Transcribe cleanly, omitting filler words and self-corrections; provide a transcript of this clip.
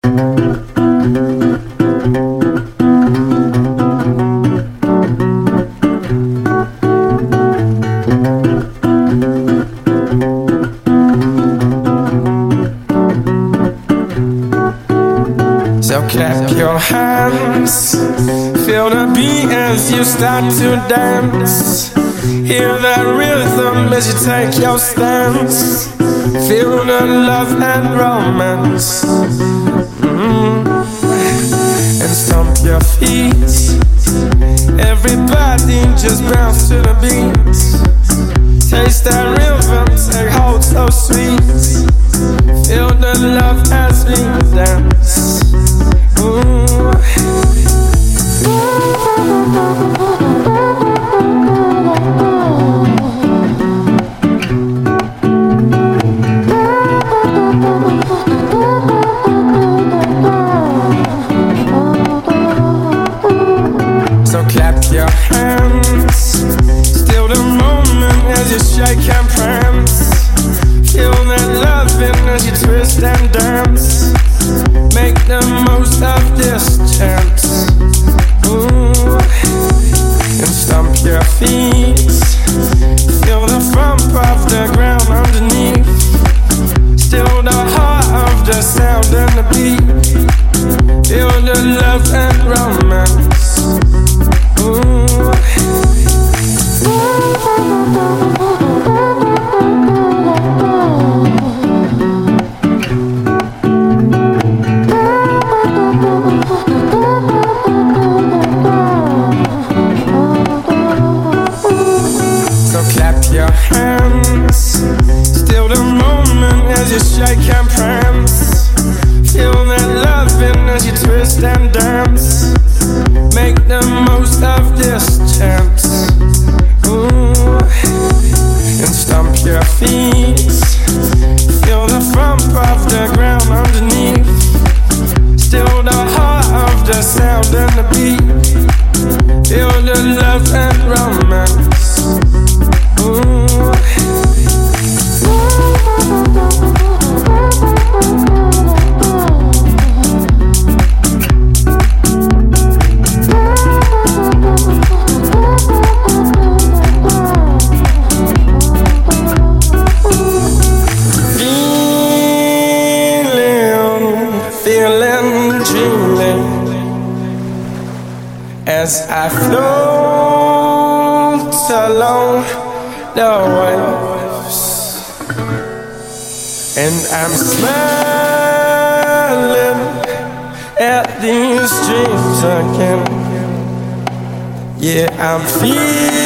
So clap your hands, feel the beat as you start to dance. Hear that rhythm as you take your stance. Feel the love and romance. And stomp your feet. Everybody just bounce to the beat. Taste that rhythm, take hold so sweet. Feel the love as we dance. So clap your hands, still the moment as you shake and prance. Feel that loving as you twist and dance. Make the most of this chance. Ooh. And stomp your feet. Feel the thump of the ground underneath. Still the heart of the sound and the beat. Feel the love and romance. Ooh. Your hands, still the moment as you shake and prance. Feel that loving as you twist and dance. Make the most of this chance. Ooh. And stomp your feet. Feel the thump of the ground underneath. Still the heart of the sound and the beat. Feel the love and romance. Feeling, dreaming as I float along the waves, and I'm smiling at these dreams again. Yeah, I'm feeling